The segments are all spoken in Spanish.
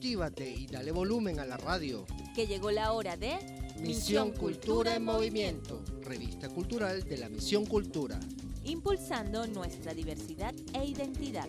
Actívate y dale volumen a la radio. Que llegó la hora de Misión Cultura en Movimiento, revista cultural de la Misión Cultura. Impulsando nuestra diversidad e identidad.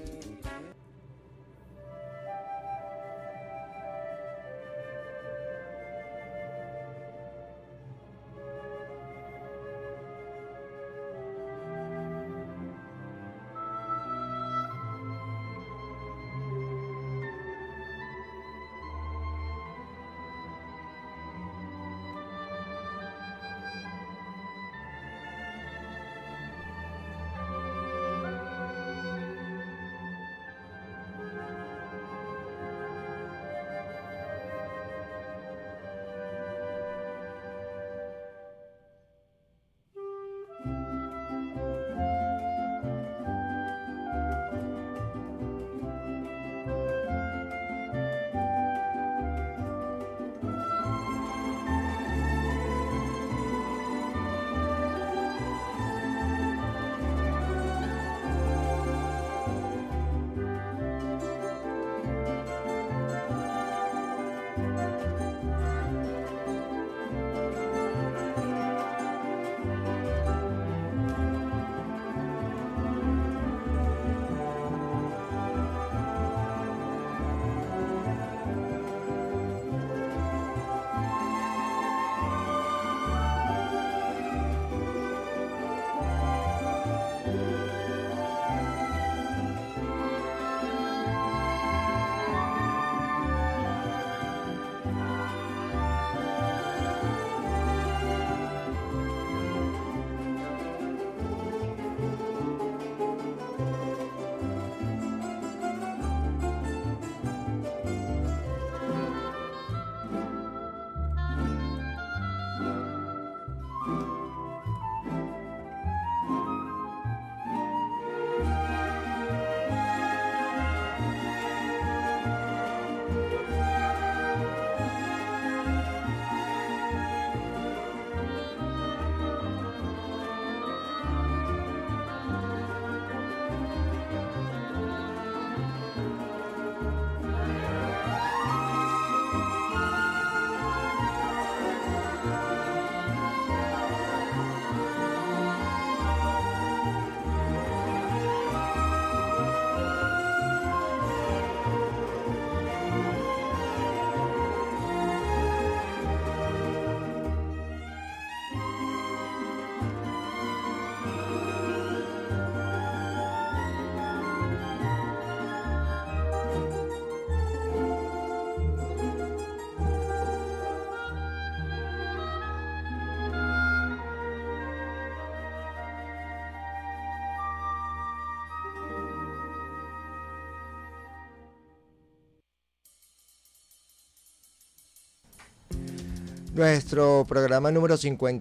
Nuestro programa número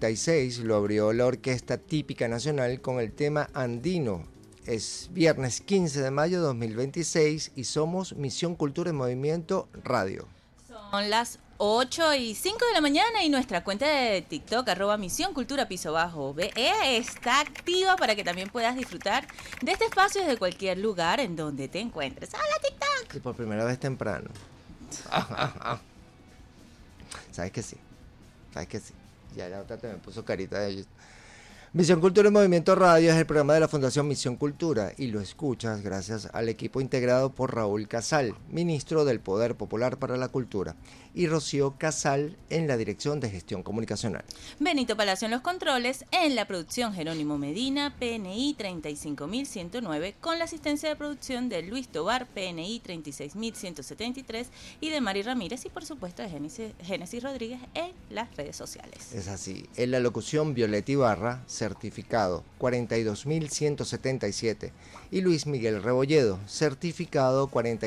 56 lo abrió la Orquesta Típica Nacional con el tema Andino. Es viernes 15 de mayo de 2026 y somos Misión Cultura en Movimiento Radio. Son las 8:05 de la mañana y nuestra cuenta de TikTok, @Misión Cultura _BE, está activa para que también puedas disfrutar de este espacio desde cualquier lugar en donde te encuentres. ¡Hola, TikTok! Y por primera vez temprano. ¿Sabes que sí? ¿Sabes que sí? Ya la otra te me puso carita de ellos. Misión Cultura en Movimiento Radio es el programa de la Fundación Misión Cultura y lo escuchas gracias al equipo integrado por Raúl Casal, ministro del Poder Popular para la Cultura, y Rocío Casal en la Dirección de Gestión Comunicacional. Benito Palacio en los controles, en la producción Jerónimo Medina, PNI 35109, con la asistencia de producción de Luis Tobar, PNI 36173, y de Mari Ramírez y por supuesto de Génesis Rodríguez en las redes sociales. Es así, en la locución Violeta Ibarra, certificado 42177, y Luis Miguel Rebolledo, certificado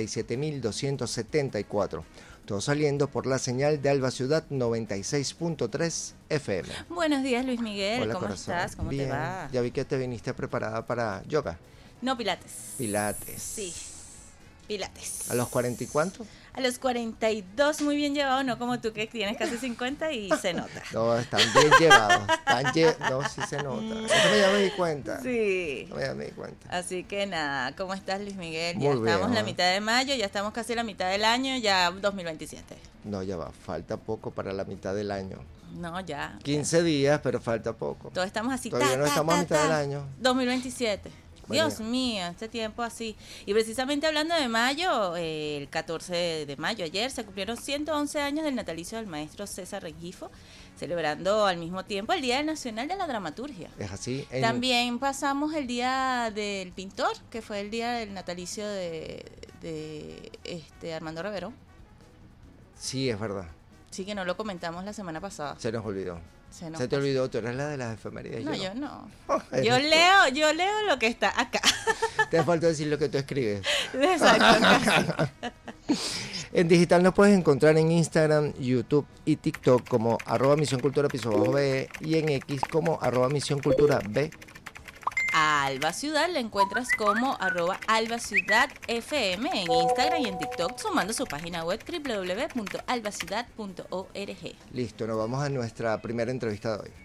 47274. Todo saliendo por la señal de Alba Ciudad 96.3 FM. Buenos días, Luis Miguel. Hola, ¿Cómo corazón. estás? ¿Cómo Bien. te va? Ya vi que te viniste preparada para yoga. No, pilates. Pilates. Sí, pilates. ¿A los 40 y cuánto? A los 42 muy bien llevados, no como tú que tienes casi 50 y se nota. No, están bien llevados. No, sí se nota. Eso ya me di cuenta. Sí. Ya me di cuenta. Así que nada, ¿cómo estás, Luis Miguel? Muy Ya bien, estamos en la ¿no? mitad de mayo, ya estamos casi en la mitad del año, ya 2027. No, ya va. Falta poco para la mitad del año. No, ya. 15 días, pero falta poco. Todos estamos así. Todavía no estamos a mitad del año. 2027. Bueno. Dios mío, este tiempo así. Y precisamente hablando de mayo, el 14 de mayo, ayer, se cumplieron 111 años del natalicio del maestro César Rengifo, celebrando al mismo tiempo el Día Nacional de la Dramaturgia. Es así. También pasamos el Día del Pintor, que fue el día del natalicio de Armando Rivero. Sí, es verdad. Sí, que no lo comentamos la semana pasada. Se nos olvidó. Se nos Se te pasó. olvidó, tú eres la de las efemérides. No, yo yo no. Eres Yo tú. leo lo que está acá. Te falta decir lo que tú escribes. Exacto. En digital nos puedes encontrar en Instagram, YouTube y TikTok como @misioncultura_be y en X como @misioncultura_b. A Alba Ciudad la encuentras como @albaciudadfm en Instagram y en TikTok, sumando su página web www.albaciudad.org. Listo, nos vamos a nuestra primera entrevista de hoy.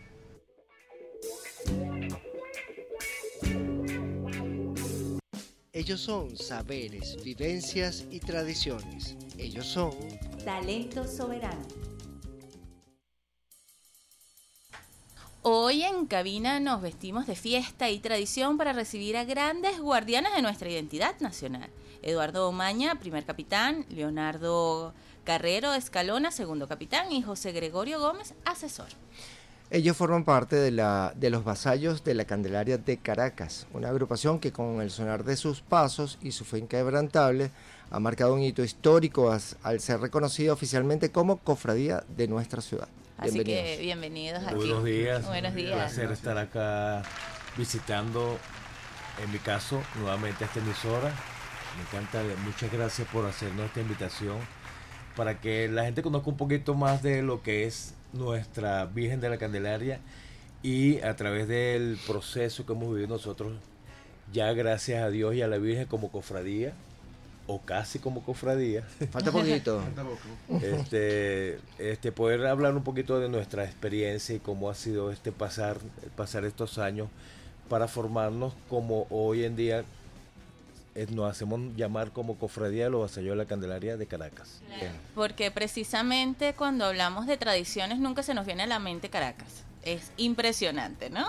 Ellos son saberes, vivencias y tradiciones. Ellos son Talento soberano. Hoy en cabina nos vestimos de fiesta y tradición para recibir a grandes guardianes de nuestra identidad nacional. Eduardo Omaña, primer capitán, Leonardo Carrero Escalona, segundo capitán, y José Gregorio Gómez, asesor. Ellos forman parte de los Vasallos de la Candelaria de Caracas, una agrupación que con el sonar de sus pasos y su fe inquebrantable ha marcado un hito histórico al ser reconocida oficialmente como cofradía de nuestra ciudad. Así que bienvenidos aquí. Buenos días. Buenos días. Un placer estar acá visitando, en mi caso, nuevamente esta emisora. Me encanta, muchas gracias por hacernos esta invitación para que la gente conozca un poquito más de lo que es nuestra Virgen de la Candelaria y a través del proceso que hemos vivido nosotros, ya gracias a Dios y a la Virgen como cofradía, o casi como cofradía, Falta poquito. poder hablar un poquito de nuestra experiencia y cómo ha sido pasar estos años para formarnos como hoy en día nos hacemos llamar como Cofradía de los Vasallos de la Candelaria de Caracas. Porque precisamente cuando hablamos de tradiciones nunca se nos viene a la mente Caracas. Es impresionante, ¿no?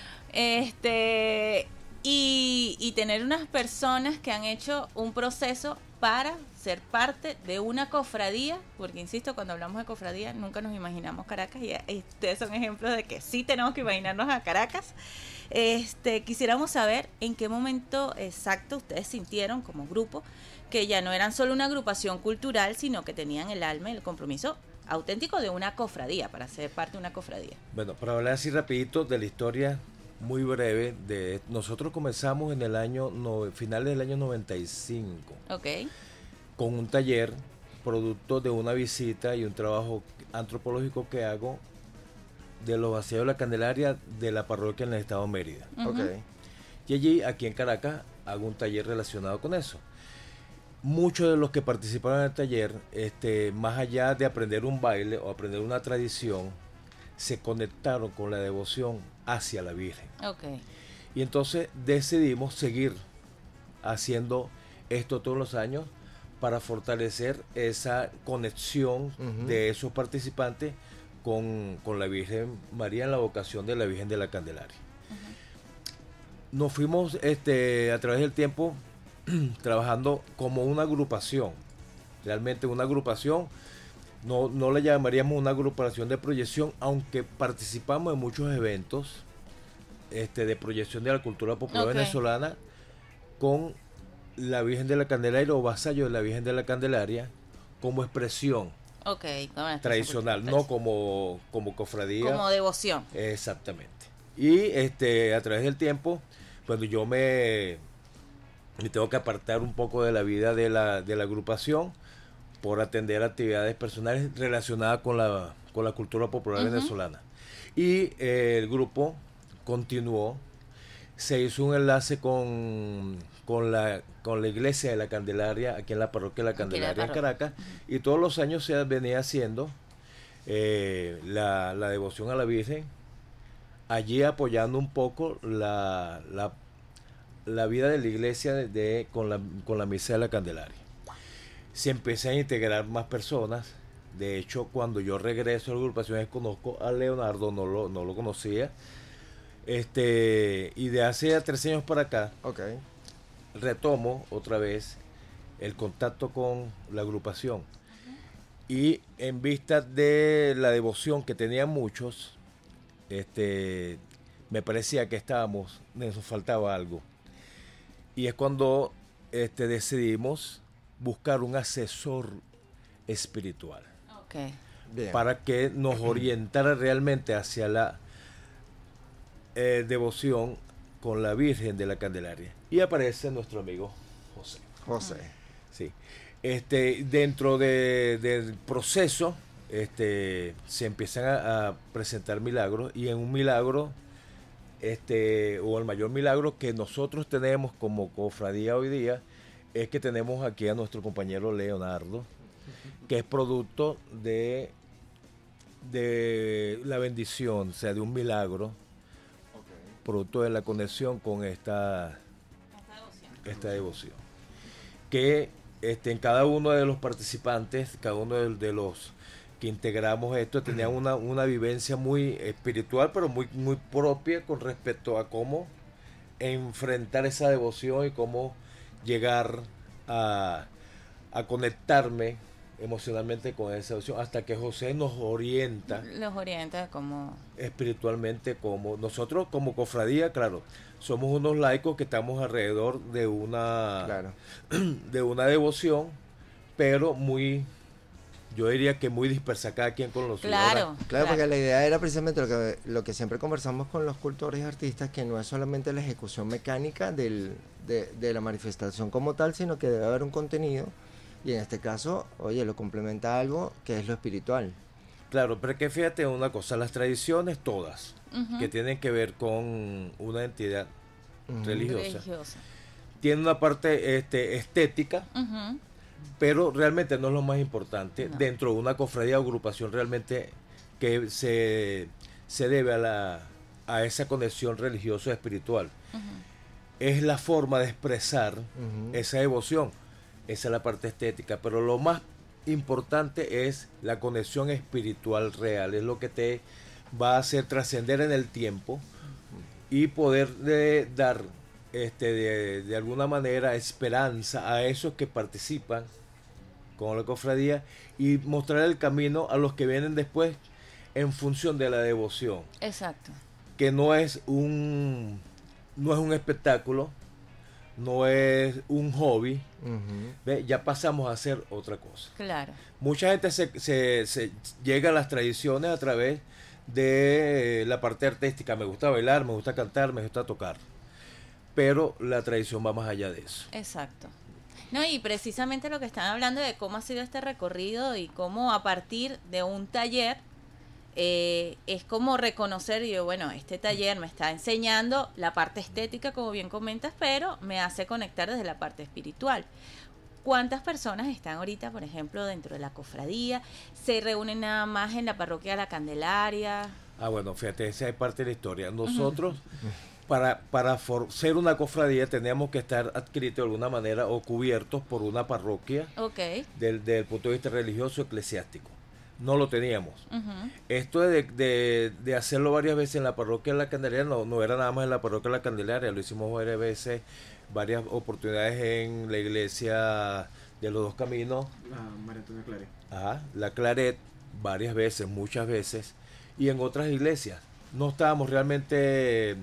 Y tener unas personas que han hecho un proceso para ser parte de una cofradía, porque insisto, cuando hablamos de cofradía nunca nos imaginamos Caracas y ustedes son ejemplos de que sí tenemos que imaginarnos a Caracas. Quisiéramos saber en qué momento exacto ustedes sintieron como grupo que ya no eran solo una agrupación cultural, sino que tenían el alma y el compromiso auténtico de una cofradía, para ser parte de una cofradía. Bueno, para hablar así rapidito de la historia muy breve, nosotros comenzamos en el finales del año 95, Ok. con un taller producto de una visita y un trabajo antropológico que hago de los Vasallos de la Candelaria de la parroquia en el estado de Mérida. Ujú. Ok. Y allí, aquí en Caracas, hago un taller relacionado con eso. Muchos de los que participaron en el taller, más allá de aprender un baile o aprender una tradición, se conectaron con la devoción hacia la Virgen. Ok. Y entonces decidimos seguir haciendo esto todos los años para fortalecer esa conexión de esos participantes con la Virgen María en la vocación de la Virgen de la Candelaria. Nos fuimos a través del tiempo trabajando como una agrupación, realmente una agrupación, no la llamaríamos una agrupación de proyección, aunque participamos en muchos eventos de proyección de la cultura popular venezolana con la Virgen de la Candelaria o vasallo de la Virgen de la Candelaria como expresión tradicional, no como cofradía. Como devoción. Exactamente. Y a través del tiempo, cuando yo me tengo que apartar un poco de la vida de la agrupación por atender actividades personales relacionadas con la cultura popular venezolana. Y el grupo continuó se hizo un enlace con la iglesia de la Candelaria, aquí en la parroquia de la Candelaria en Caracas, y todos los años se venía haciendo la devoción a la Virgen, allí apoyando un poco la vida de la iglesia con la misa de la Candelaria. Se empieza a integrar más personas. De hecho, cuando yo regreso a la agrupación, conozco a Leonardo, no lo conocía. Y de hace 3 años para acá, retomo otra vez el contacto con la agrupación. Y en vista de la devoción que tenían muchos, me parecía que nos faltaba algo. Y es cuando decidimos buscar un asesor espiritual. Bien. Para que nos orientara realmente hacia la devoción con la Virgen de la Candelaria. Y aparece nuestro amigo José. Sí. Dentro del proceso se empiezan a presentar milagros, y en un milagro o el mayor milagro que nosotros tenemos como cofradía hoy día es que tenemos aquí a nuestro compañero Leonardo, que es producto de la bendición, o sea, de un milagro, producto de la conexión con esta devoción. Que en cada uno de los participantes, cada uno de los que integramos esto, tenía una vivencia muy espiritual, pero muy, muy propia con respecto a cómo enfrentar esa devoción y cómo llegar a conectarme emocionalmente con esa devoción, hasta que José nos orienta. Los orienta como espiritualmente, como nosotros como cofradía, claro, somos unos laicos que estamos alrededor de una devoción, pero yo diría que muy dispersa, cada quien con los suyos. Claro, porque la idea era precisamente lo que siempre conversamos con los cultores y artistas, que no es solamente la ejecución mecánica de la manifestación como tal, sino que debe haber un contenido, y en este caso, lo complementa algo que es lo espiritual. Claro, pero que fíjate una cosa, las tradiciones todas que tienen que ver con una entidad religiosa tienen una parte estética, pero realmente no es lo más importante dentro de una cofradía o agrupación, realmente que se debe a esa conexión religiosa espiritual. Es la forma de expresar esa devoción. Esa es la parte estética, pero lo más importante es la conexión espiritual real, es lo que te va a hacer trascender en el tiempo y poder dar de alguna manera esperanza a esos que participan con la cofradía, y mostrar el camino a los que vienen después en función de la devoción. Exacto. Que no es un espectáculo, no es un hobby, ya pasamos a hacer otra cosa. Claro. Mucha gente se llega a las tradiciones a través de la parte artística. Me gusta bailar, me gusta cantar, me gusta tocar, pero la tradición va más allá de eso. Exacto. No, y precisamente lo que están hablando de cómo ha sido este recorrido y cómo a partir de un taller es como reconocer, este taller me está enseñando la parte estética, como bien comentas, pero me hace conectar desde la parte espiritual. ¿Cuántas personas están ahorita, por ejemplo, dentro de la cofradía? ¿Se reúnen nada más en la parroquia de la Candelaria? Bueno, fíjate, esa es parte de la historia. Nosotros, para ser una cofradía, teníamos que estar adscritos de alguna manera o cubiertos por una parroquia del punto de vista religioso eclesiástico. No lo teníamos. Esto de hacerlo varias veces en la parroquia de la Candelaria, no era nada más en la parroquia de la Candelaria, lo hicimos varias veces, varias oportunidades en la iglesia de los Dos Caminos, María Antonia Claret. La Claret, varias veces, muchas veces, y en otras iglesias. No estábamos realmente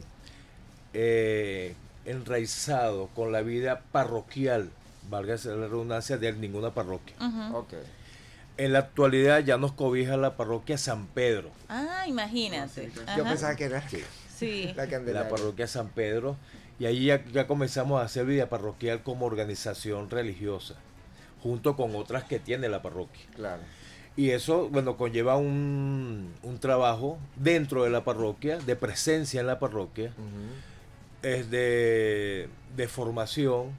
enraizados con la vida parroquial, valga la redundancia, de ninguna parroquia. En la actualidad ya nos cobija la parroquia San Pedro. Imagínate. Yo pensaba que era la parroquia San Pedro, y ahí ya comenzamos a hacer vida parroquial como organización religiosa, junto con otras que tiene la parroquia. Claro. Y eso, conlleva un trabajo dentro de la parroquia, de presencia en la parroquia, es de formación,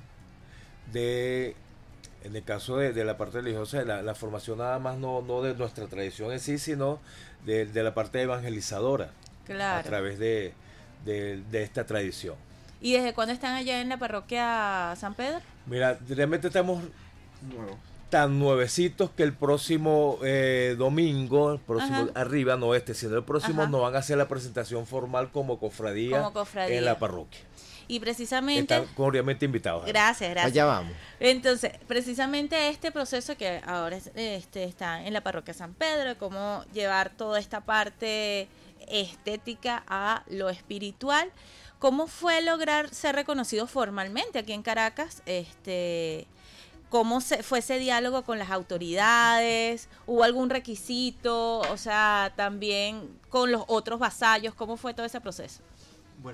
en el caso de la parte religiosa, la formación nada más no de nuestra tradición en sí, sino de la parte evangelizadora, Claro. a través de esta tradición. ¿Y desde cuándo están allá en la parroquia San Pedro? Mira, realmente estamos tan nuevecitos que el próximo domingo, el próximo Ajá. arriba, no sino el próximo, Ajá. nos van a hacer la presentación formal como cofradía, Como cofradía. en la parroquia. Y precisamente... Están cordialmente invitados. Gracias. Allá vamos. Entonces, precisamente este proceso que ahora está en la parroquia San Pedro, cómo llevar toda esta parte estética a lo espiritual, ¿cómo fue lograr ser reconocido formalmente aquí en Caracas? ¿Cómo fue ese diálogo con las autoridades? ¿Hubo algún requisito? O sea, también con los otros vasallos, ¿cómo fue todo ese proceso? Bueno,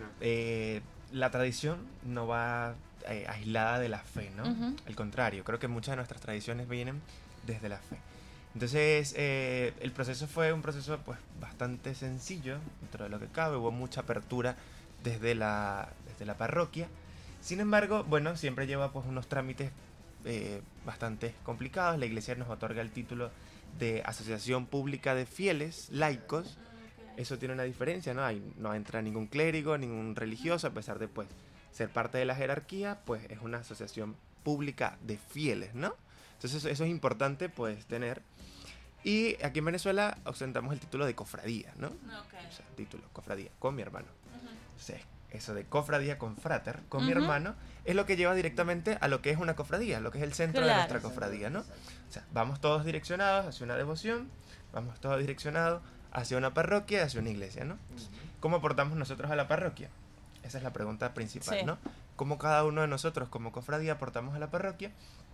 la tradición no va aislada de la fe, ¿no? Ujú. Al contrario, creo que muchas de nuestras tradiciones vienen desde la fe. Entonces, el proceso fue un proceso pues bastante sencillo, dentro de lo que cabe, hubo mucha apertura desde la parroquia. Sin embargo, bueno, siempre lleva pues unos trámites bastante complicados. La iglesia nos otorga el título de Asociación Pública de Fieles Laicos. Eso tiene una diferencia, ¿no? No entra ningún clérigo, ningún religioso, a pesar de pues ser parte de la jerarquía, pues es una asociación pública de fieles, ¿no? Entonces eso es importante pues tener. Y aquí en Venezuela ostentamos el título de cofradía, ¿no? O sea, título, cofradía, con mi hermano. Entonces, eso de cofradía con frater, con mi hermano, es lo que lleva directamente a lo que es una cofradía, lo que es el centro de nuestra cofradía, ¿no? O sea, vamos todos direccionados hacia una devoción, vamos todos direccionados hacia una parroquia, hacia una iglesia, ¿no? ¿Cómo aportamos nosotros a la parroquia? Esa es la pregunta principal, Sí. ¿no? ¿Cómo cada uno de nosotros como cofradía aportamos a la parroquia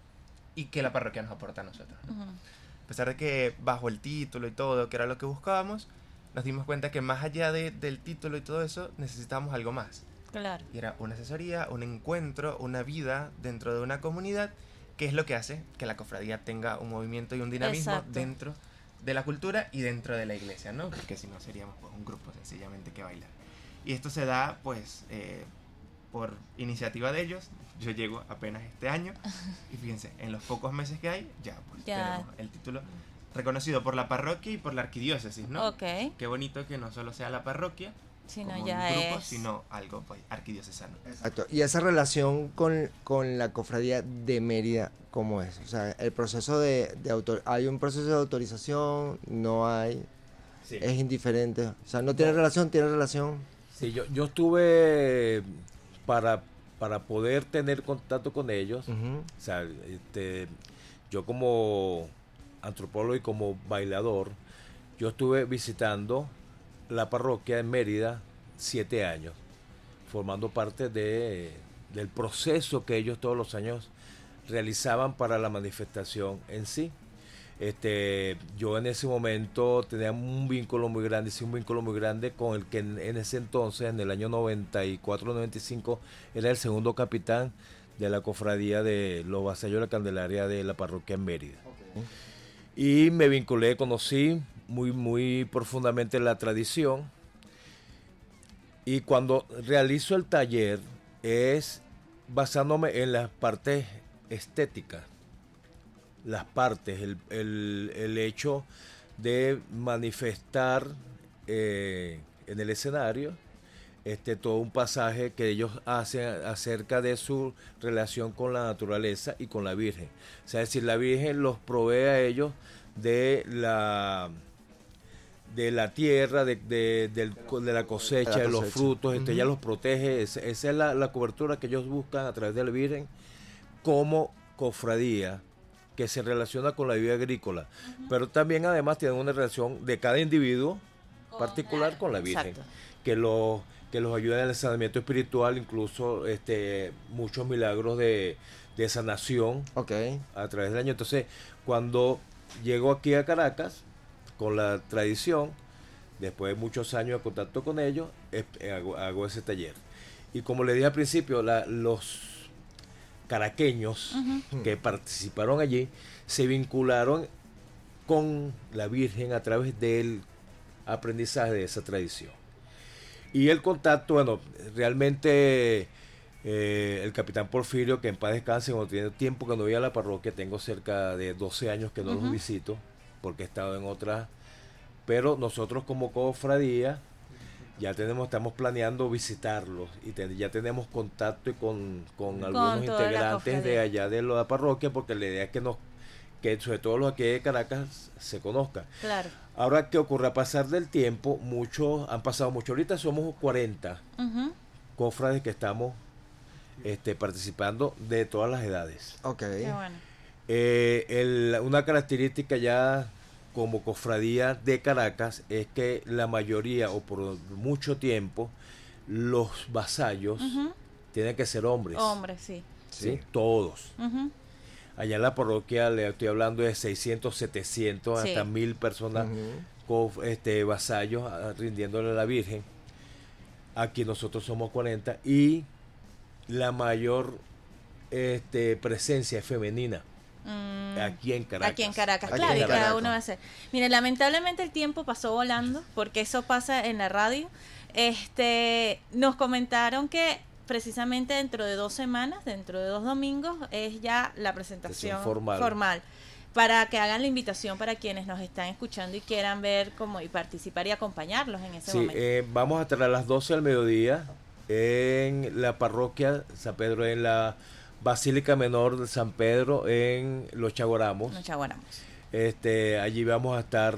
y qué la parroquia nos aporta a nosotros, ¿no? Ujú. A pesar de que bajo el título y todo, que era lo que buscábamos, nos dimos cuenta que más allá del título y todo eso, necesitábamos algo más. Claro. Y era una asesoría, un encuentro, una vida dentro de una comunidad, que es lo que hace que la cofradía tenga un movimiento y un dinamismo Exacto. dentro de la cultura y dentro de la iglesia, ¿no? Porque si no seríamos pues, un grupo sencillamente que bailar. Y esto se da pues por iniciativa de ellos. Yo llego apenas este año y fíjense, en los pocos meses que hay, ya pues Ya. tenemos el título reconocido por la parroquia y por la arquidiócesis, ¿no? Ok. Qué bonito que no solo sea la parroquia, Si no, como ya un grupo, es... sino algo pues arquidiocesano. Exacto. Y esa relación con la cofradía de Mérida, ¿cómo es? O sea, el proceso ¿hay un proceso de autorización? ¿No hay? Sí. ¿Es indiferente? O sea, ¿no tiene relación? ¿Tiene relación? Sí, yo estuve para poder tener contacto con ellos. Ujú. O sea, yo como antropólogo y como bailador, yo estuve visitando la parroquia en Mérida 7 años, formando parte del proceso que ellos todos los años realizaban para la manifestación en sí. Yo en ese momento tenía un vínculo muy grande con el que en ese entonces, en el año 94-95, era el segundo capitán de la cofradía de los Vasallos de la Candelaria de la parroquia en Mérida. Y me vinculé, conocí muy profundamente la tradición. Y cuando realizo el taller es basándome en las partes estéticas, las partes, el hecho de manifestar en el escenario todo un pasaje que ellos hacen acerca de su relación con la naturaleza y con la Virgen. O sea, es decir, la Virgen los provee a ellos de la tierra, de la cosecha, de los frutos, ella los protege. Esa es la cobertura que ellos buscan a través de la Virgen como cofradía que se relaciona con la vida agrícola, pero también además tienen una relación de cada individuo particular con la Virgen, Exacto. que los ayuda en el sanamiento espiritual, incluso muchos milagros de sanación Ok. a través del año. Entonces, cuando llego aquí a Caracas con la tradición, después de muchos años de contacto con ellos, hago ese taller. Y como le dije al principio, los caraqueños que participaron allí se vincularon con la Virgen a través del aprendizaje de esa tradición. Y el contacto, bueno, realmente el capitán Porfirio, que en paz descanse, cuando tiene tiempo que no voy a la parroquia, tengo cerca de 12 años que no los visito, porque he estado en otras, pero nosotros como cofradía ya estamos planeando visitarlos y ya tenemos contacto y con algunos integrantes de allá de la parroquia, porque la idea es que sobre todo los aquí de Caracas se conozcan. Claro. Ahora, ¿qué ocurre? A pasar del tiempo, han pasado mucho. Ahorita somos 40 cofrades que estamos participando de todas las edades. Ok. Qué bueno. Una característica ya como cofradía de Caracas es que la mayoría, o por mucho tiempo, los vasallos tienen que ser hombres. Hombres, sí. ¿Sí? Todos. Allá en la parroquia le estoy hablando de 600, 700, Sí. hasta 1000 personas vasallos rindiéndole a la Virgen. Aquí nosotros somos 40 y la mayor presencia es femenina. Aquí en Caracas. Aquí en Caracas, Aquí claro, en y cada Caracas. uno va a hacer. Mire, lamentablemente el tiempo pasó volando, porque eso pasa en la radio. Nos comentaron que precisamente dentro de 2 semanas, dentro de 2 domingos, es ya la presentación formal. Para que hagan la invitación para quienes nos están escuchando y quieran ver cómo y participar y acompañarlos en ese momento. Vamos a estar a las 12 al mediodía en la parroquia San Pedro, en la Basílica Menor de San Pedro, en Los Chaguaramos. Allí vamos a estar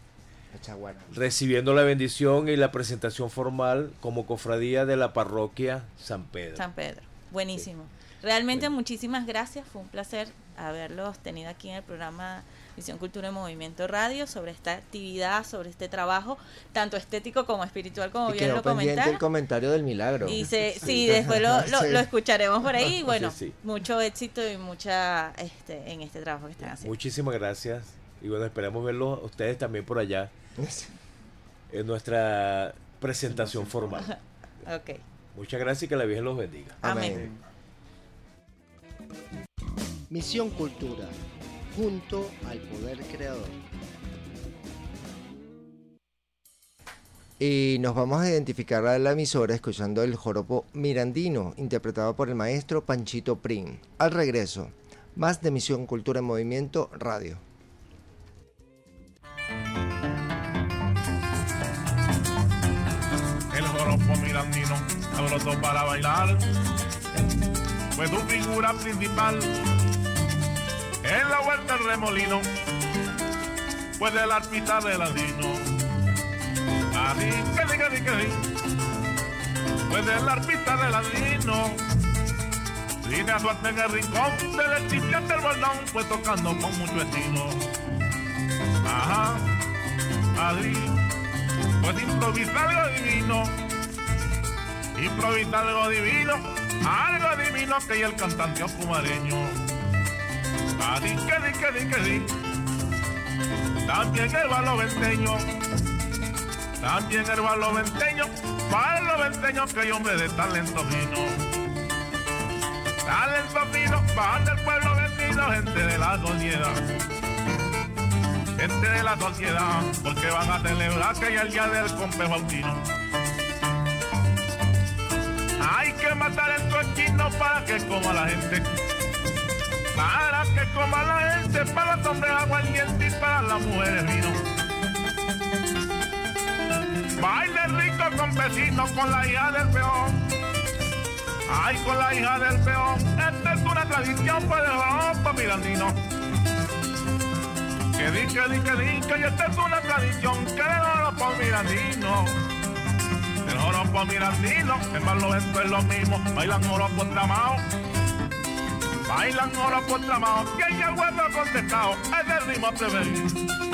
recibiendo la bendición y la presentación formal como cofradía de la parroquia San Pedro. San Pedro, buenísimo. Realmente muchísimas gracias, fue un placer haberlos tenido aquí en el programa Visión Cultura en Movimiento Radio sobre esta actividad, sobre este trabajo, tanto estético como espiritual, como Y bien quedó lo pendiente comentaron. el comentario del milagro. Y después lo escucharemos por ahí. Y bueno, Sí. mucho éxito y mucha en este trabajo que están haciendo. Muchísimas gracias. Y bueno, esperamos verlos a ustedes también por allá en nuestra presentación formal. Ok. Muchas gracias y que la Virgen los bendiga. Amén. Misión Cultura, junto al poder creador. Y nos vamos a identificar a la emisora escuchando el joropo mirandino, interpretado por el maestro Panchito Prim. Al regreso, más de Misión Cultura en Movimiento Radio. El joropo mirandino alborotó para bailar, fue tu figura principal en la vuelta del remolino, fue de la arpita de ladino, así que fue de la arpita de ladino, vine a suerte en el rincón del chipiate del bordón, fue tocando con mucho estilo, ajá, así. Pues improvisar algo divino, algo divino que y el cantante oscumareño. Así que di, también el barloventeño, barloventeño que hay hombre de talento fino. Talento fino, van del pueblo vecino, gente de la sociedad. Gente de la sociedad, porque van a celebrar que ya el día del compe bautino. Hay que matar el cochino para que coma la gente. Para que coma la gente, para los hombres aguardiente y para las mujeres vino. Baile rico con vecinos, con la hija del peón. Ay, con la hija del peón. Esta es una tradición para el joropo mirandino. Que di, y esta es una tradición que el joropo mirandino. El joropo mirandino, en Barlovento es lo mismo, bailan joropo tramao. Bailan joropo tramao, que hay el huevo contestado, es el ritmo preferido.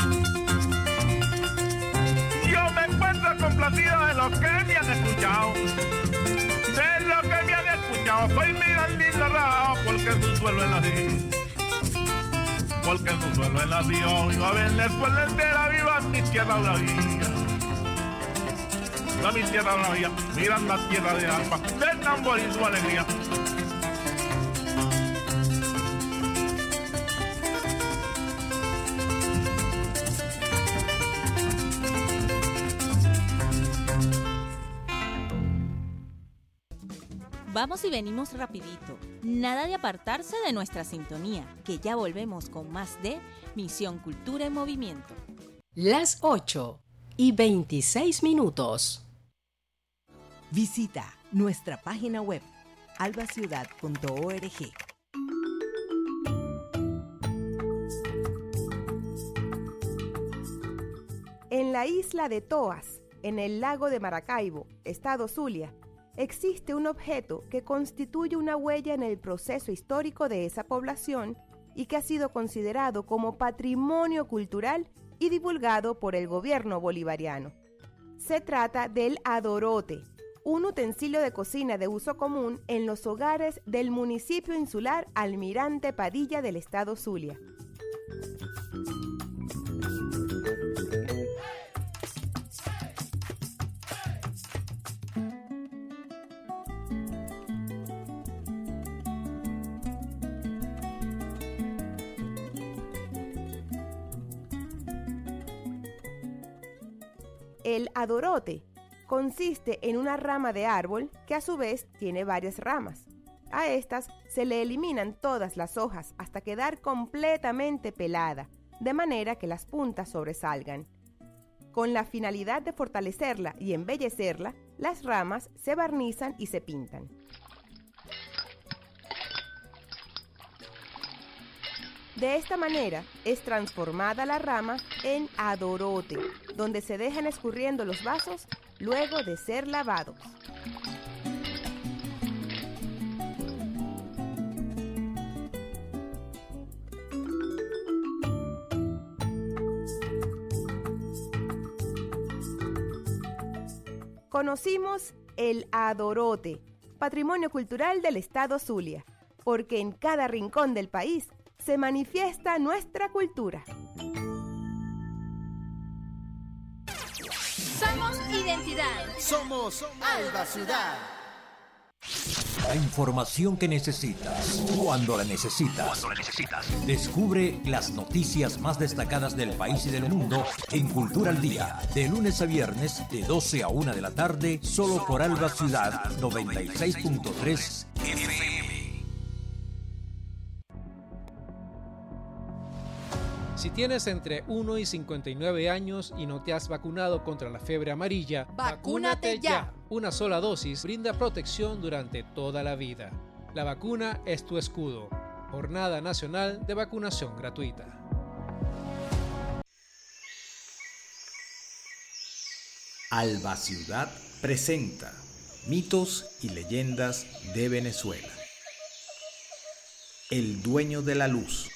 Yo me encuentro complacido de lo que me han escuchado. De lo que me han escuchado, soy mirandino rao, porque en su suelo es así. Porque en su suelo es nacido, y va a ver la escuela entera, viva mi tierra bravía. Viva mi tierra bravía, miran la tierra de alma, del tambor y su alegría. Vamos y venimos rapidito. Nada de apartarse de nuestra sintonía, que ya volvemos con más de Misión Cultura en Movimiento. Las 8:26. Visita nuestra página web albaciudad.org. En la isla de Toas, en el lago de Maracaibo, estado Zulia, existe un objeto que constituye una huella en el proceso histórico de esa población y que ha sido considerado como patrimonio cultural y divulgado por el gobierno bolivariano. Se trata del adorote, un utensilio de cocina de uso común en los hogares del municipio insular Almirante Padilla del estado Zulia. El adorote consiste en una rama de árbol que a su vez tiene varias ramas. A estas se le eliminan todas las hojas hasta quedar completamente pelada, de manera que las puntas sobresalgan. Con la finalidad de fortalecerla y embellecerla, las ramas se barnizan y se pintan. De esta manera es transformada la rama en adorote, donde se dejan escurriendo los vasos luego de ser lavados. Conocimos el adorote, patrimonio cultural del estado Zulia, porque en cada rincón del país se manifiesta nuestra cultura. Somos identidad. Somos Alba Ciudad. La información que necesitas, cuando la necesitas. Descubre las noticias más destacadas del país y del mundo en Cultura al Día, de lunes a viernes, de 12 a 1 de la tarde, solo por Alba Ciudad 96.3 FM. Si tienes entre 1 y 59 años y no te has vacunado contra la fiebre amarilla, ¡vacúnate ya! Una sola dosis brinda protección durante toda la vida. La vacuna es tu escudo. Jornada Nacional de Vacunación Gratuita. Alba Ciudad presenta Mitos y Leyendas de Venezuela. El dueño de la luz.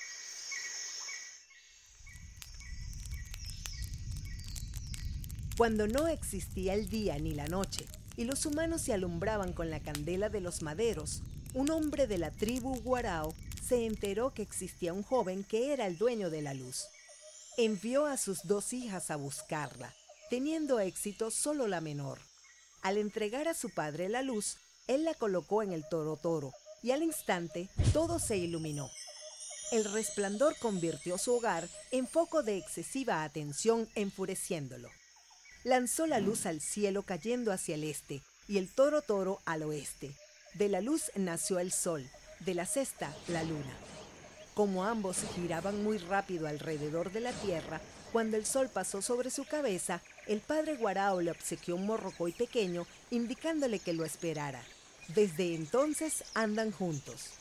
Cuando no existía el día ni la noche y los humanos se alumbraban con la candela de los maderos, un hombre de la tribu Guarao se enteró que existía un joven que era el dueño de la luz. Envió a sus 2 hijas a buscarla, teniendo éxito solo la menor. Al entregar a su padre la luz, él la colocó en el toro y al instante todo se iluminó. El resplandor convirtió su hogar en foco de excesiva atención, enfureciéndolo. Lanzó la luz al cielo cayendo hacia el este y el toro al oeste. De la luz nació el sol, de la cesta la luna. Como ambos giraban muy rápido alrededor de la tierra, cuando el sol pasó sobre su cabeza, el padre Guarao le obsequió un morrocoy pequeño, indicándole que lo esperara. Desde entonces andan juntos.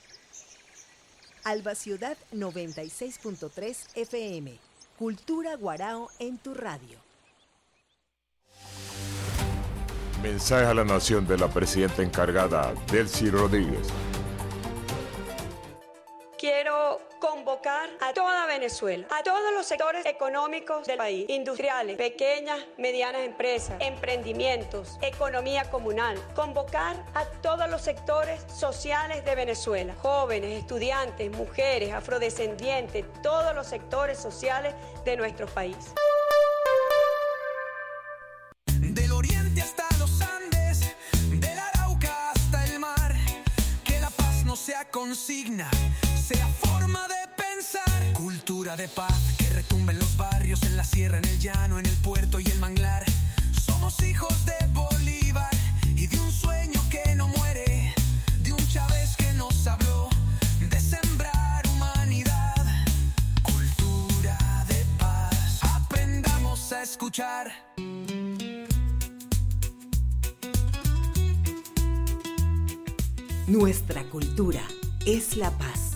Alba Ciudad 96.3 FM. Cultura Guarao en tu radio. Mensaje a la nación de la presidenta encargada, Delcy Rodríguez. Quiero convocar a toda Venezuela, a todos los sectores económicos del país, industriales, pequeñas, medianas empresas, emprendimientos, economía comunal, convocar a todos los sectores sociales de Venezuela, jóvenes, estudiantes, mujeres, afrodescendientes, todos los sectores sociales de nuestro país. Del oriente hasta los Andes, del Arauca hasta el mar, que la paz no sea consigna, sea forma de pensar. Cultura de paz que retumbe en los barrios, en la sierra, en el llano, en el puerto y el manglar. Somos hijos de Bolívar y de un sueño que no muere. escuchar. Nuestra cultura es la paz.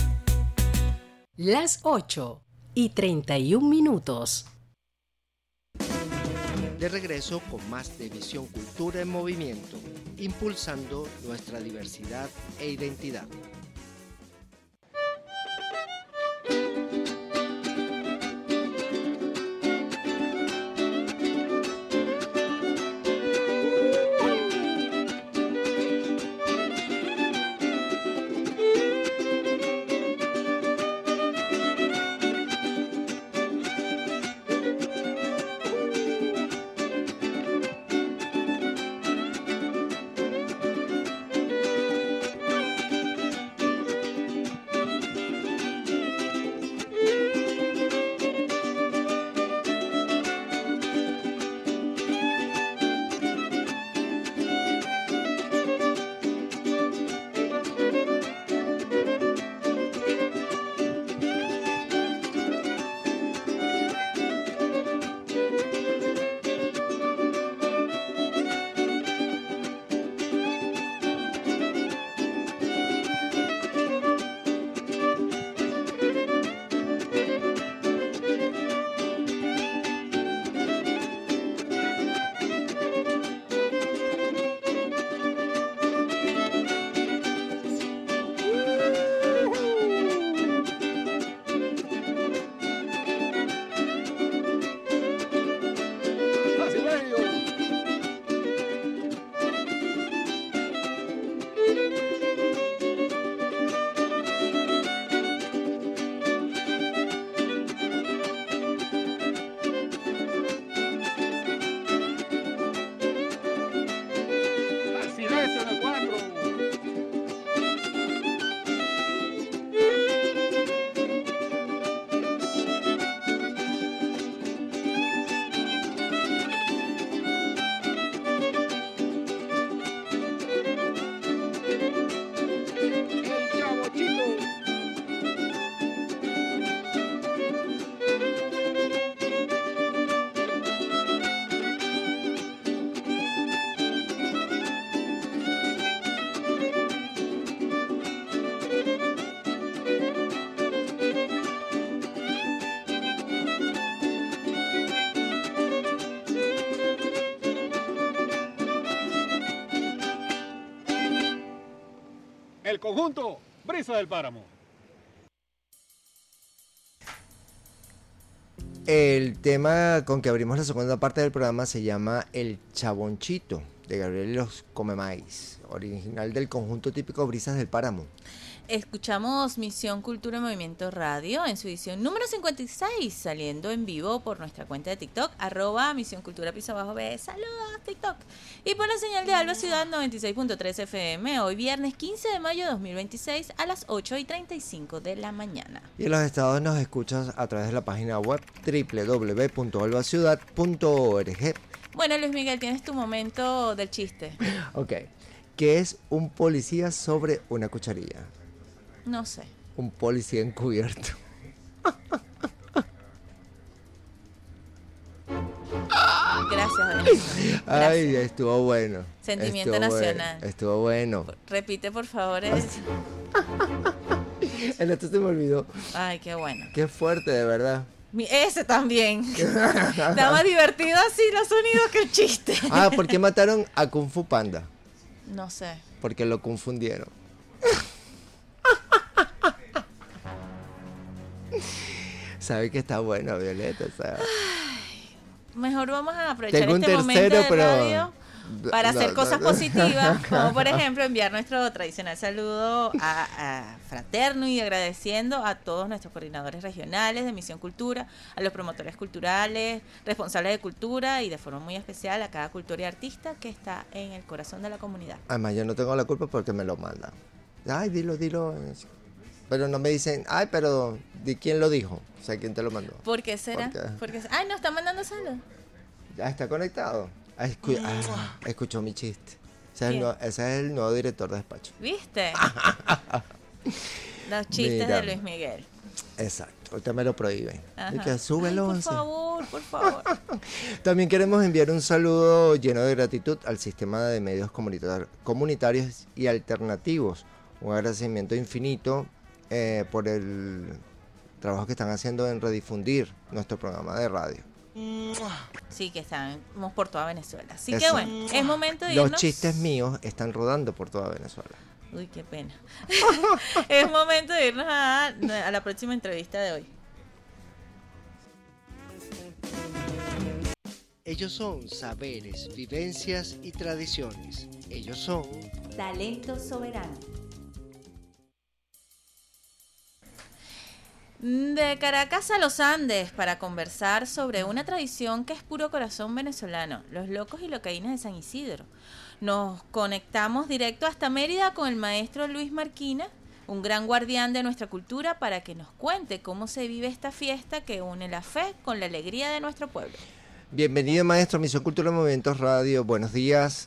Las 8:31. De regreso con más de Visión Cultura en Movimiento, impulsando nuestra diversidad e identidad. El conjunto Brisa del Páramo. El tema con que abrimos la segunda parte del programa se llama El Chabonchito, de Gabriel y los Comemaíz, original del conjunto típico Brisas del Páramo. Escuchamos Misión Cultura en Movimiento Radio en su edición número 56, saliendo en vivo por nuestra cuenta de TikTok, @Misión Cultura _B. Saludos, TikTok. Y por la señal de Alba Ciudad 96.3 FM, hoy viernes 15 de mayo de 2026 a las 8:35 de la mañana. Y en los estados nos escuchas a través de la página web www.albaciudad.org. Bueno, Luis Miguel, tienes tu momento del chiste. Ok. ¿Qué es un policía sobre una cucharilla? No sé. Un policía encubierto. Gracias. Ay, estuvo bueno. Sentimiento nacional. Estuvo bueno. Repite, por favor, eso. El otro se me olvidó. Ay, qué bueno. Qué fuerte, de verdad. Ese también. Está más divertido así los sonidos que el chiste. Ah, ¿por qué mataron a Kung Fu Panda? No sé. Porque lo confundieron. Sabe que está bueno, Violeta. Mejor vamos a aprovechar Tengo un este momento tercero, de pero radio para hacer cosas positivas, como por ejemplo enviar nuestro tradicional saludo a fraterno y agradeciendo a todos nuestros coordinadores regionales de Misión Cultura, a los promotores culturales, responsables de cultura y de forma muy especial a cada cultor y artista que está en el corazón de la comunidad. Además, yo no tengo la culpa porque me lo mandan. Ay, dilo. Pero no me dicen, ay, pero ¿de quién lo dijo? O sea, ¿quién te lo mandó? ¿Por qué será? Porque ay, no, está mandando saludos. Ya está conectado. Escuchó mi chiste. Ese es el nuevo director de despacho. ¿Viste? Los chistes de Luis Miguel. Exacto, ahorita me lo prohíben. Y que súbelo. Por favor, por favor. También queremos enviar un saludo lleno de gratitud al sistema de medios comunitarios y alternativos. Un agradecimiento infinito por el trabajo que están haciendo en redifundir nuestro programa de radio. Sí, que estamos por toda Venezuela. Así que bueno, es momento de irnos. Los chistes míos están rodando por toda Venezuela. Uy, qué pena. Es momento de irnos a la próxima entrevista de hoy. Ellos son saberes, vivencias y tradiciones. Ellos son Talento Soberano. De Caracas a los Andes para conversar sobre una tradición que es puro corazón venezolano, los locos y locaínas de San Isidro. Nos conectamos directo hasta Mérida con el maestro Luis Marquina, un gran guardián de nuestra cultura, para que nos cuente cómo se vive esta fiesta que une la fe con la alegría de nuestro pueblo. Bienvenido, maestro, a Misión Cultura Movimientos Radio. Buenos días.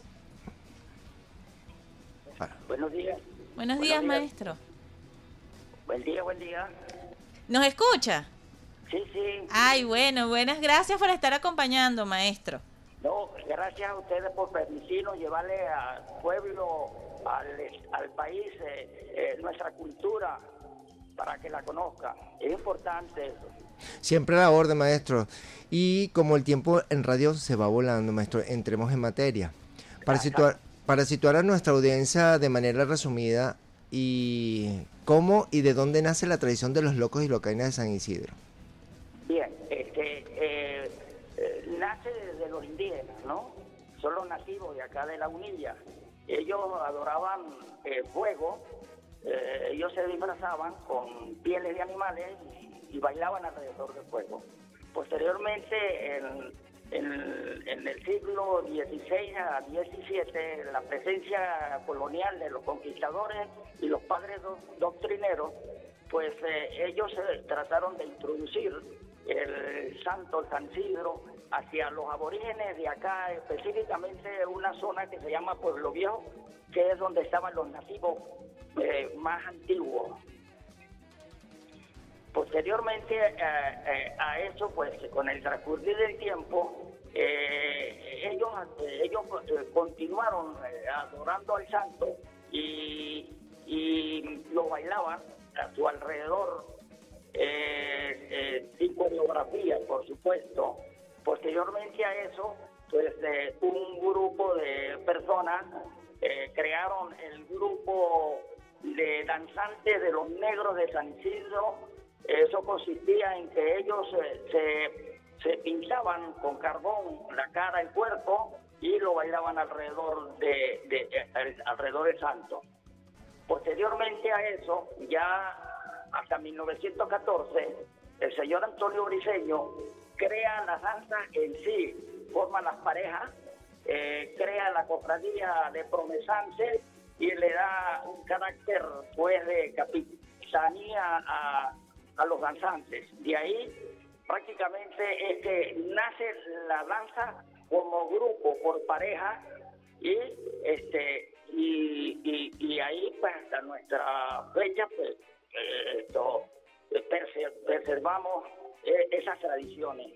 Buenos días. Buenos días, maestro. Buen día, buen día. ¿Nos escucha? Sí, sí. Ay, bueno, buenas gracias por estar acompañando, maestro. No, gracias a ustedes por permitirnos llevarle al pueblo, al país, nuestra cultura, para que la conozca. Es importante eso. Siempre a la orden, maestro. Y como el tiempo en radio se va volando, maestro, entremos en materia. Para situar a nuestra audiencia de manera resumida, y cómo y de dónde nace la tradición de los locos y locaínas de San Isidro. Bien, nace desde los indígenas, ¿no? Son los nativos de acá de La Unilla. Ellos adoraban el fuego, ellos se disfrazaban con pieles de animales y bailaban alrededor del fuego. Posteriormente, en el siglo XVI a XVII, la presencia colonial de los conquistadores y los padres doctrineros, pues ellos trataron de introducir el santo, el San Isidro, hacia los aborígenes de acá, específicamente una zona que se llama Pueblo Viejo, que es donde estaban los nativos más antiguos. Posteriormente a eso, pues con el transcurrir del tiempo, ellos continuaron adorando al santo y lo bailaban a su alrededor, sin coreografía, por supuesto. Posteriormente a eso, pues un grupo de personas crearon el grupo de danzantes de los negros de San Isidro. Eso consistía en que ellos se pintaban con carbón la cara y el cuerpo y lo bailaban alrededor del santo. Posteriormente a eso, ya hasta 1914, el señor Antonio Briceño crea la danza en sí, forma las parejas, crea la cofradía de promesances y le da un carácter pues de capitanía a los danzantes. De ahí prácticamente es que nace la danza como grupo, por pareja, y ahí pues hasta nuestra fecha pues preservamos esas tradiciones.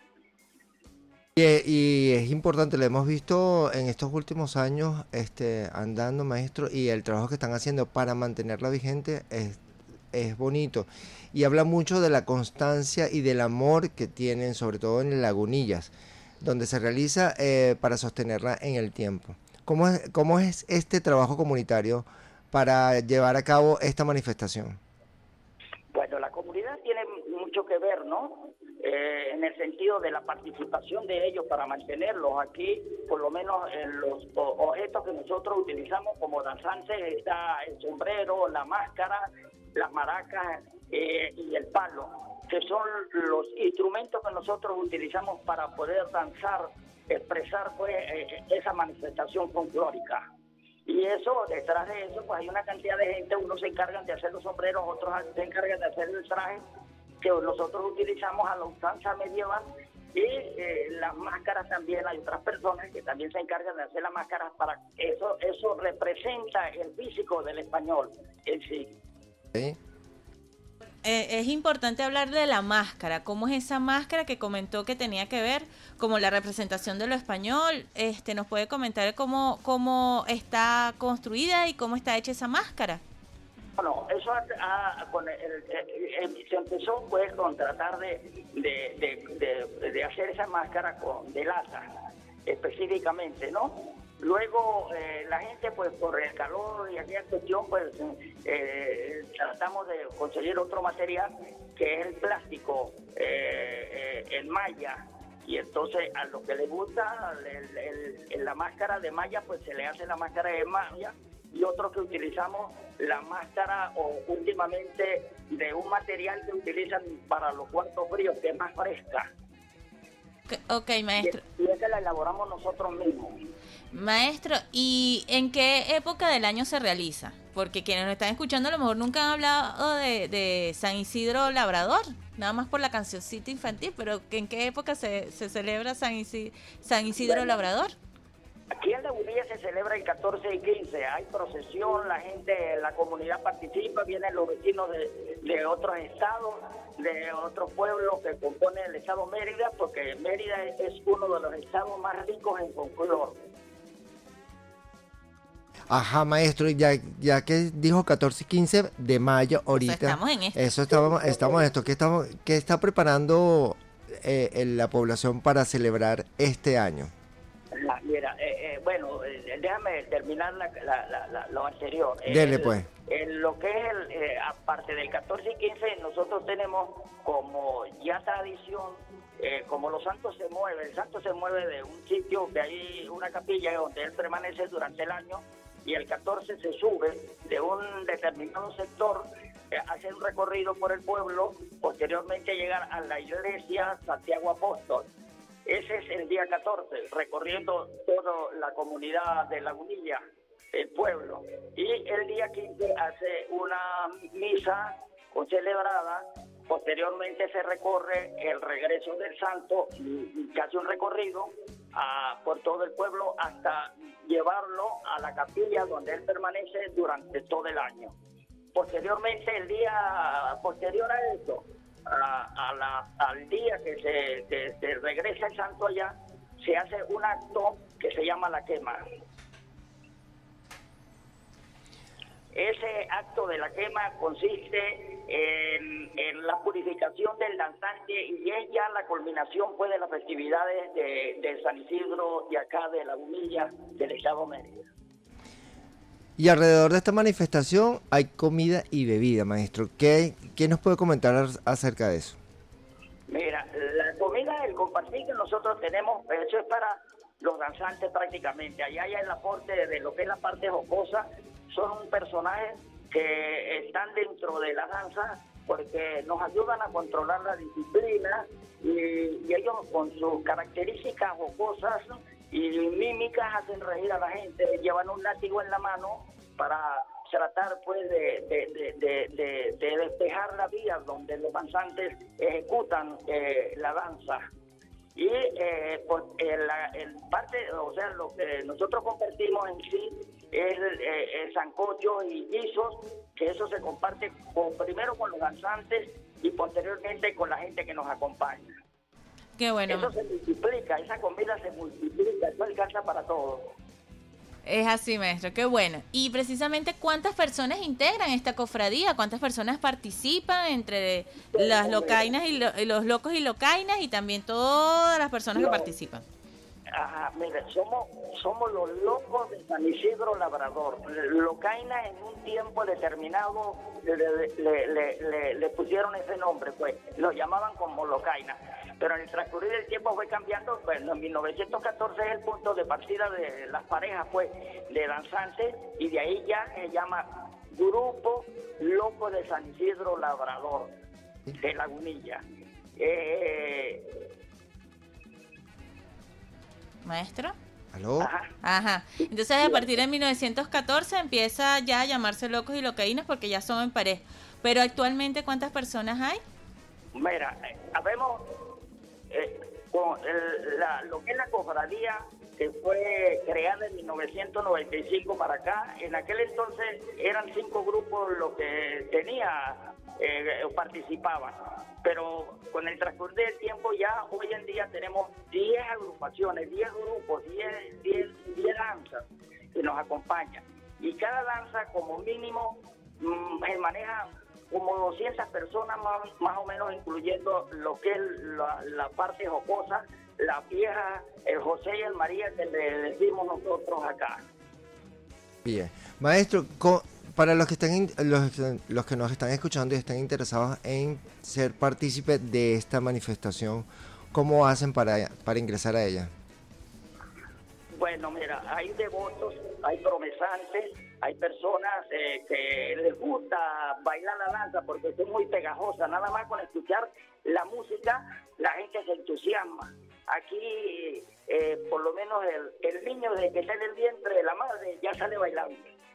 Y es importante, lo hemos visto en estos últimos años andando, maestro, y el trabajo que están haciendo para mantenerla vigente es bonito. Y habla mucho de la constancia y del amor que tienen, sobre todo en Lagunillas, donde se realiza para sostenerla en el tiempo. ¿Cómo es este trabajo comunitario para llevar a cabo esta manifestación? Bueno, la comunidad tiene mucho que ver, ¿no? En el sentido de la participación de ellos para mantenerlos aquí, por lo menos en los objetos que nosotros utilizamos como danzantes, está el sombrero, la máscara, las maracas y el palo, que son los instrumentos que nosotros utilizamos para poder danzar, expresar pues esa manifestación folclórica. Y eso, detrás de eso, pues hay una cantidad de gente, unos se encargan de hacer los sombreros, otros se encargan de hacer el traje, que nosotros utilizamos a la usanza medieval, y las máscaras también, hay otras personas que también se encargan de hacer las máscaras, para eso representa el físico del español en sí. ¿Sí? es importante hablar de la máscara. ¿Cómo es esa máscara que comentó que tenía que ver como la representación de lo español? ¿Nos puede comentar cómo está construida y cómo está hecha esa máscara? Bueno, eso se empezó pues con tratar de hacer esa máscara de lata, específicamente, ¿no? Luego la gente pues por el calor y aquella cuestión pues tratamos de conseguir otro material que es el plástico, el malla, y entonces a los que les gusta la máscara de malla pues se le hace la máscara de malla, y otros que utilizamos la máscara o últimamente de un material que utilizan para los cuartos fríos, que es más fresca. Ok, maestro. Y esa la elaboramos nosotros mismos. Maestro, ¿y en qué época del año se realiza? Porque quienes nos están escuchando a lo mejor nunca han hablado de San Isidro Labrador, nada más por la cancioncita infantil, pero ¿en qué época se celebra San Isidro Labrador? Aquí en Lagunilla se celebra el 14 y 15, hay procesión, la gente, la comunidad participa, vienen los vecinos de otros estados, de otros pueblos que componen el estado Mérida, porque Mérida es uno de los estados más ricos en folclore. Ajá, maestro, ya que dijo 14 y 15 de mayo ahorita. O sea, estamos en esto. Eso estamos en esto. ¿Qué está preparando la población para celebrar este año? Mira, bueno, déjame terminar lo anterior. Dele, pues. Lo que es aparte del 14 y 15, nosotros tenemos como ya tradición, como los santos se mueven, el santo se mueve de un sitio que hay una capilla donde él permanece durante el año, y el 14 se sube de un determinado sector, hace un recorrido por el pueblo, posteriormente llegar a la iglesia Santiago Apóstol. Ese es el día 14, recorriendo toda la comunidad de Lagunilla, el pueblo. Y el día 15 hace una misa celebrada, posteriormente se recorre el regreso del santo, y hace un recorrido por todo el pueblo hasta llevarlo a la capilla donde él permanece durante todo el año. Posteriormente, el día posterior a eso, al día que se regresa el santo allá, se hace un acto que se llama la quema. Ese acto de la quema consiste en la purificación del danzante, y es ya la culminación pues de las festividades de San Isidro de acá de Lagunilla, del estado Mérida. Y alrededor de esta manifestación hay comida y bebida, maestro. ¿Qué nos puede comentar acerca de eso? Mira, la comida, el compartir que nosotros tenemos, eso es para los danzantes prácticamente. Allá hay el aporte de lo que es la parte jocosa, son personajes que están dentro de la danza porque nos ayudan a controlar la disciplina, y ellos con sus características jocosas y mímicas hacen reír a la gente, llevan un látigo en la mano para tratar pues de despejar la vía donde los danzantes ejecutan la danza. Y pues el parte, o sea, lo que nosotros compartimos en sí es el sancocho y guisos, que eso se comparte primero con los danzantes y posteriormente con la gente que nos acompaña. Qué bueno. Eso se multiplica, esa comida se multiplica, eso alcanza para todos. Es así, maestro, qué bueno. Y precisamente, ¿cuántas personas integran esta cofradía? ¿Cuántas personas participan entre las locainas y los locos y locainas, y también todas las personas que participan? Ajá, mire, somos los locos de San Isidro Labrador. Locaina en un tiempo determinado le pusieron ese nombre, pues, lo llamaban como locaina. Pero en el transcurrir del tiempo fue cambiando, pues en 1914 es el punto de partida de las parejas, pues, de danzantes, y de ahí ya se llama Grupo Loco de San Isidro Labrador, de Lagunilla. ¿Maestro? ¿Aló? Ajá. Entonces, a partir de 1914 empieza ya a llamarse locos y locaínas porque ya son en pareja. Pero actualmente, ¿cuántas personas hay? Mira, habemos con lo que es la cofradía, que fue creada en 1995 para acá. En aquel entonces eran 5 grupos lo que tenía participaban. Pero con el transcurso del tiempo ya hoy en día tenemos 10 agrupaciones, 10 grupos, 10 danzas que nos acompañan. Y cada danza como mínimo se maneja como 200 personas más o menos, incluyendo lo que es la parte jocosa, la vieja, el José y el María, que le decimos nosotros acá. Bien. Maestro, para los que los que nos están escuchando y están interesados en ser partícipes de esta manifestación, ¿cómo hacen para ingresar a ella? Bueno, mira, hay devotos, hay promesantes, hay personas que les gusta bailar la danza porque es muy pegajosa. Nada más con escuchar la música, la gente se entusiasma. Aquí, por lo menos el niño desde que sale del vientre de la madre ya sale bailando.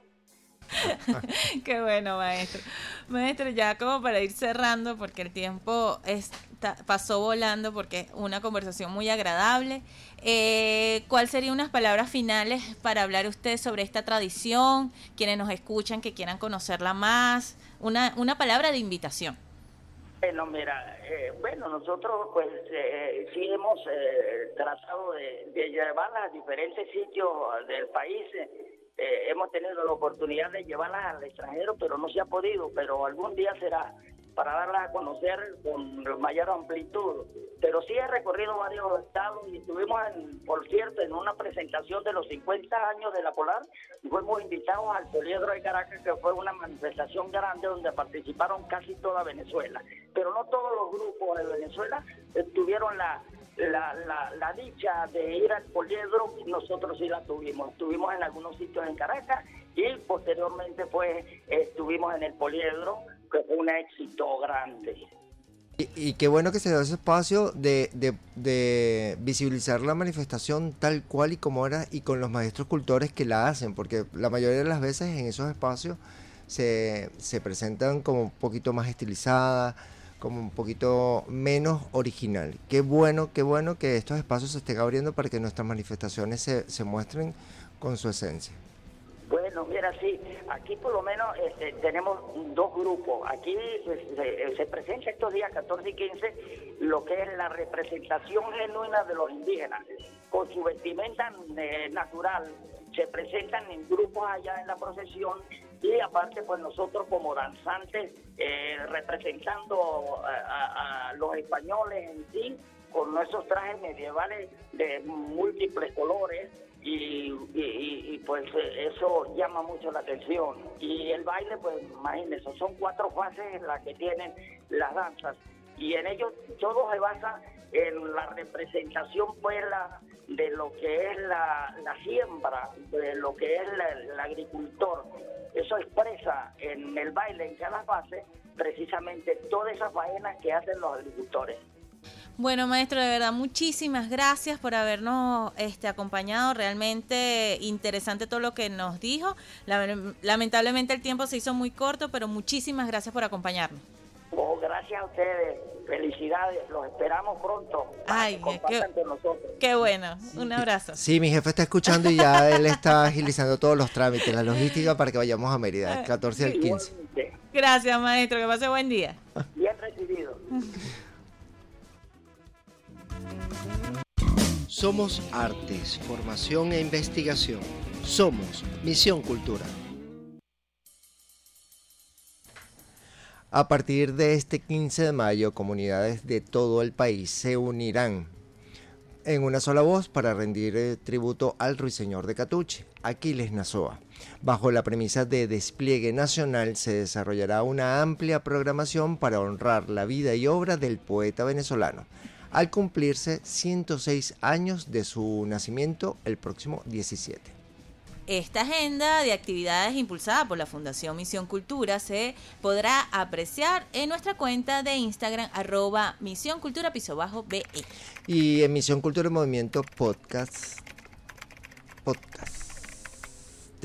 Qué bueno, maestro. Maestro, ya como para ir cerrando, porque el tiempo pasó volando, porque es una conversación muy agradable. ¿Cuál serían unas palabras finales para hablar usted sobre esta tradición? Quienes nos escuchan, que quieran conocerla más. Una palabra de invitación. Bueno, mira, nosotros pues sí hemos tratado de llevarlas a diferentes sitios del país. Hemos tenido la oportunidad de llevarlas al extranjero, pero no se ha podido, pero algún día será para darlas a conocer con mayor amplitud. Pero sí he recorrido varios estados y estuvimos, por cierto, en una presentación de los 50 años de la Polar, y fuimos invitados al Poliedro de Caracas, que fue una manifestación grande donde participaron casi toda Venezuela. Pero no todos los grupos de Venezuela tuvieron la dicha de ir al Poliedro. Nosotros sí la tuvimos. Estuvimos en algunos sitios en Caracas y posteriormente pues estuvimos en el Poliedro, que fue un éxito grande. Y qué bueno que se dio ese espacio de visibilizar la manifestación tal cual y como era, y con los maestros cultores que la hacen, porque la mayoría de las veces en esos espacios se presentan como un poquito más estilizadas, como un poquito menos original. Qué bueno que estos espacios se estén abriendo para que nuestras manifestaciones se muestren con su esencia. Bueno, mira, sí, aquí por lo menos tenemos dos grupos. Aquí se presenta estos días 14 y 15 lo que es la representación genuina de los indígenas, con su vestimenta natural. Se presentan en grupos allá en la procesión, y aparte pues nosotros como danzantes representando a los españoles en sí, con nuestros trajes medievales de múltiples colores, y pues eso llama mucho la atención. Y el baile, pues imagínense, son 4 fases las que tienen las danzas, y en ellos todo se basa en la representación pues de lo que es la siembra, de lo que es el agricultor. Eso expresa en el baile, en cada fase, precisamente todas esas faenas que hacen los agricultores. Bueno, maestro, de verdad, muchísimas gracias por habernos acompañado. Realmente interesante todo lo que nos dijo. Lamentablemente el tiempo se hizo muy corto, pero muchísimas gracias por acompañarnos. Gracias a ustedes. Felicidades. Los esperamos pronto. Ay, compartan con nosotros. Qué bueno. Un abrazo. Sí, mi jefe está escuchando y ya él está agilizando todos los trámites, la logística para que vayamos a Mérida, el 14 al 15. Gracias, maestro. Que pase buen día. Bien recibido. Somos artes, formación e investigación. Somos Misión Cultura. A partir de este 15 de mayo, comunidades de todo el país se unirán en una sola voz para rendir tributo al ruiseñor de Catuche, Aquiles Nazoa. Bajo la premisa de despliegue nacional se desarrollará una amplia programación para honrar la vida y obra del poeta venezolano, al cumplirse 106 años de su nacimiento el próximo 17. Esta agenda de actividades impulsada por la Fundación Misión Cultura se podrá apreciar en nuestra cuenta de Instagram @misioncultura_be. Y en Misión Cultura en Movimiento Podcast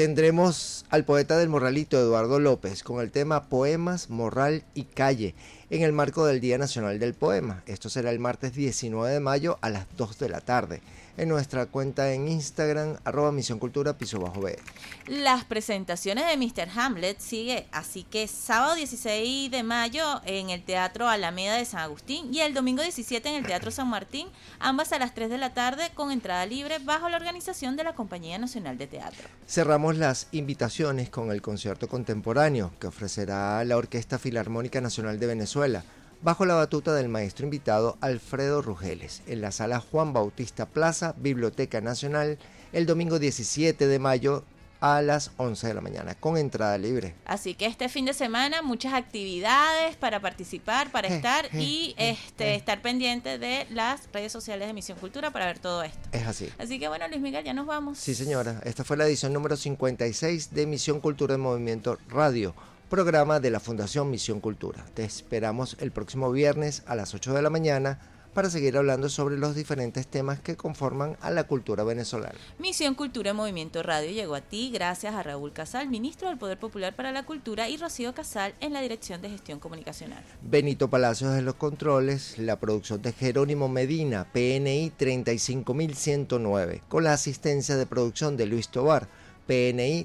tendremos al poeta del Morralito, Eduardo López, con el tema Poemas, Morral y Calle, en el marco del Día Nacional del Poema. Esto será el martes 19 de mayo a las 2 de la tarde. En nuestra cuenta en Instagram, @misioncultura_b. Las presentaciones de Mr. Hamlet sigue, así que sábado 16 de mayo en el Teatro Alameda de San Agustín y el domingo 17 en el Teatro San Martín, ambas a las 3 de la tarde con entrada libre bajo la organización de la Compañía Nacional de Teatro. Cerramos las invitaciones con el concierto contemporáneo que ofrecerá la Orquesta Filarmónica Nacional de Venezuela, bajo la batuta del maestro invitado Alfredo Rugeles, en la sala Juan Bautista Plaza, Biblioteca Nacional, el domingo 17 de mayo a las 11 de la mañana, con entrada libre. Así que este fin de semana muchas actividades para participar, para estar y estar pendiente de las redes sociales de Misión Cultura para ver todo esto. Es así. Así que bueno, Luis Miguel, ya nos vamos. Sí, señora. Esta fue la edición número 56 de Misión Cultura en Movimiento Radio, programa de la Fundación Misión Cultura. Te esperamos el próximo viernes a las 8 de la mañana para seguir hablando sobre los diferentes temas que conforman a la cultura venezolana. Misión Cultura en Movimiento Radio llegó a ti gracias a Raúl Casal, ministro del Poder Popular para la Cultura, y Rocío Casal en la Dirección de Gestión Comunicacional. Benito Palacios en los controles, la producción de Jerónimo Medina, PNI 35109, con la asistencia de producción de Luis Tobar, PNI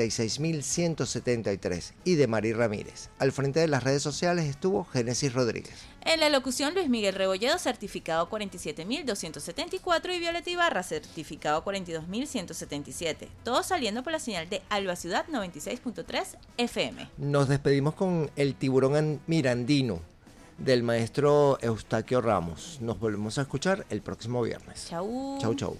36173, y de Mari Ramírez. Al frente de las redes sociales estuvo Génesis Rodríguez. En la locución, Luis Miguel Rebolledo, certificado 47274, y Violeta Ibarra, certificado 42177. Todos saliendo por la señal de Alba Ciudad 96.3 FM. Nos despedimos con El Tiburón Mirandino, del maestro Eustaquio Ramos. Nos volvemos a escuchar el próximo viernes. Chau. Chau, chau.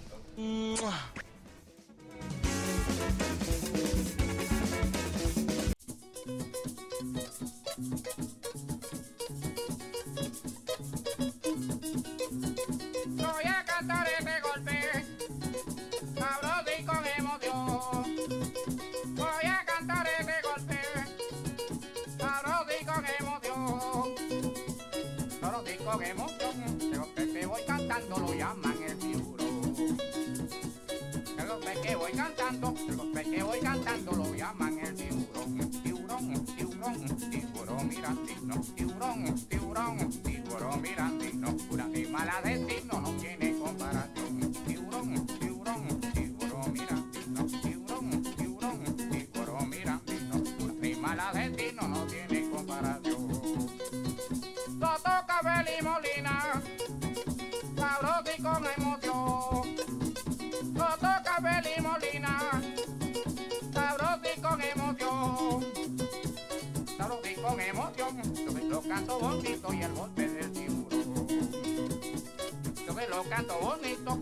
Voy a cantar este golpe, sabroso y con emoción. Voy a cantar este golpe, sabroso y con emoción. Sabroso y con emoción, el golpe que voy cantando lo llaman el tiburón. El golpe que voy cantando, lo llaman el tiburón. Tiburón, tiburón, tiburón mirandino. Tiburón, tiburón, tiburón mirandino. Un animal asesino no tiene comparación. Tiburón, tiburón, tiburón mirandino. Tiburón, tiburón, tiburón mirandino. Un animal asesino no tiene comparación. Soto, café y molina, sabroso y con emoción. Soto, café y molina, sabroso y con emoción. Sabroso y con emoción. Yo lo canto bonito y el golpe del tiburón. Yo lo canto bonito,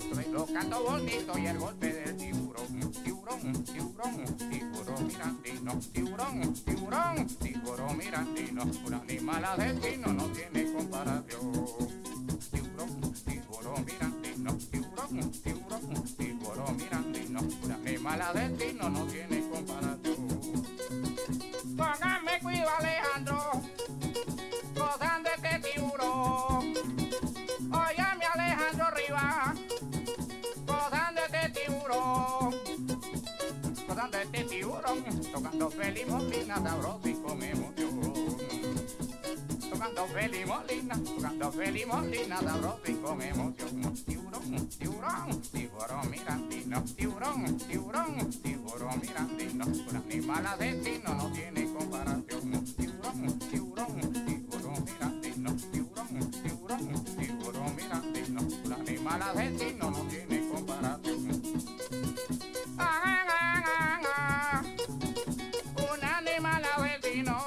y el golpe del tiburón. Tiburón, tiburón, tiburón mirandino. Tiburón, tiburón, tiburón mirandino. Un animal asesino no tiene comparación. Tiburón, tiburón mirandino. Tiburón, tiburón, tiburón mirandino. Un animal asesino no tiene comparación. Póngame cuidado, Alejandro, gozando este tiburón. Óyame, Alejandro Rivas, gozando este tiburón. Gozando este tiburón, tocando Feli Molina, sabroso y con emoción. Tocando Feli Molina, sabroso y con emoción. Tiburón, tiburón, tiburón mirandino. Tiburón, tiburón, tiburón mirandino. Un animal asesino no tiene comparación. Tiburón, tiburón, tiburón mirandino. Tiburón, tiburón, tiburón mirandino. Un animal asesino no tiene comparación. Un animal asesino.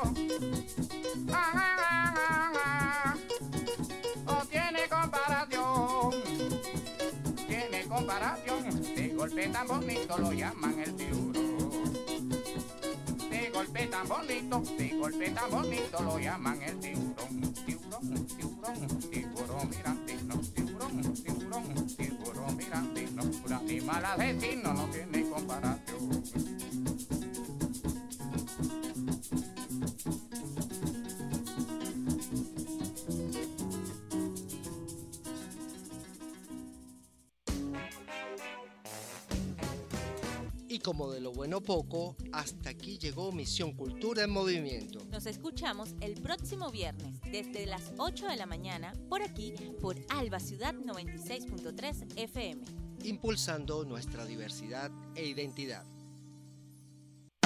No tiene comparación. Tiene comparación. De golpe tan bonito lo llaman el tiburón. De golpe tan bonito lo llaman el tiburón. Tiburón, tiburón, tiburón mirandino. Tiburón, tiburón, tiburón mirandino. Un animal asesino no tiene comparación. Y como de lo bueno poco, hasta aquí llegó Misión Cultura en Movimiento. Nos escuchamos el próximo viernes desde las 8 de la mañana por aquí, por Alba Ciudad 96.3 FM. Impulsando nuestra diversidad e identidad.